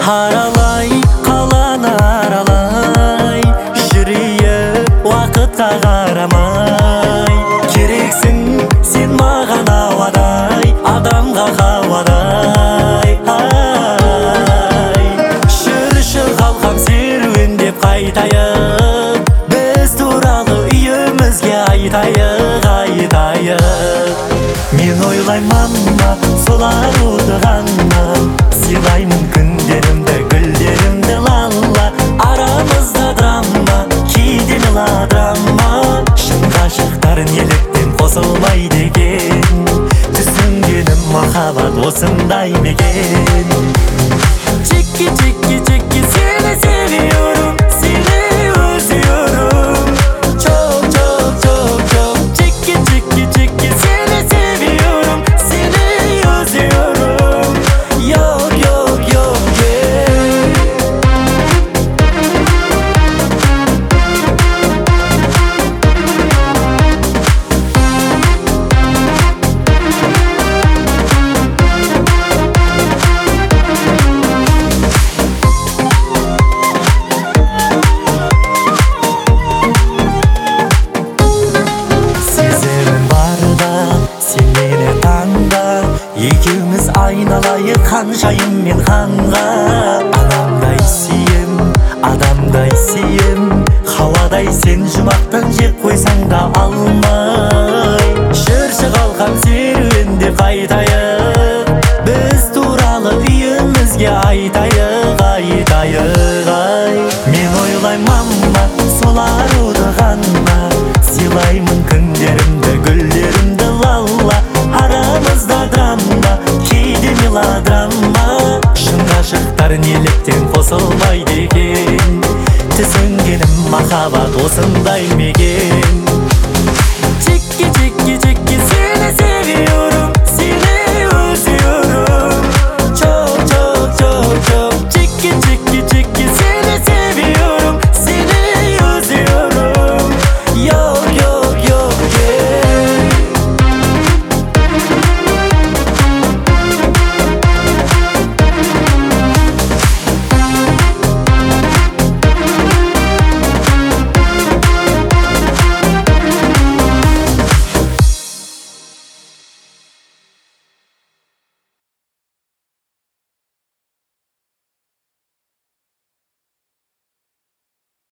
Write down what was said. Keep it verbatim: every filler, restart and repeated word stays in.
Аралай, қаланы аралай, жүрейік уақытқа қарамай. Керексің сен маған ауадай, адамға хауадай. Ай, жүрші қалқам серуендеп қайтайық, біз туралы үйімізге айтайық, айтайық. Мен ойлаймын сол аруды ғана, сыйлаймын күндерімді, гүлдерімді лалла. Арамызда драма, кейде мелодрама, шын ғашықтар неліктен қосылмайды екен? Түсінгенім махаббат осындай мекен. Чекки, чекки, чекки, сені seviyorum, seni özlüyorum. Çok çok çok çok. Çekki, çekki, çekki, seni seviyorum, seni özlüyorum. Yok yok yok yeah. Екеуміз айналайық ханшайым мен ханға. Анамдай сүйем, адамдай сүйем, хауадай сен жұмақтан жеп қойсаң да алмай. Жүрші қалқам серуенде қайтайық, біз туралы үйімізге айтайық, айтайық. Ай, мен ойлаймын сол аруды ғана, сыйлаймын күндерімді, гүлдерімді лалла. Арамызда драма, кейде мелодрама, шын ғашықтар неліктен қосылмайды екен? Түсінгенім махаббат осындай мекен.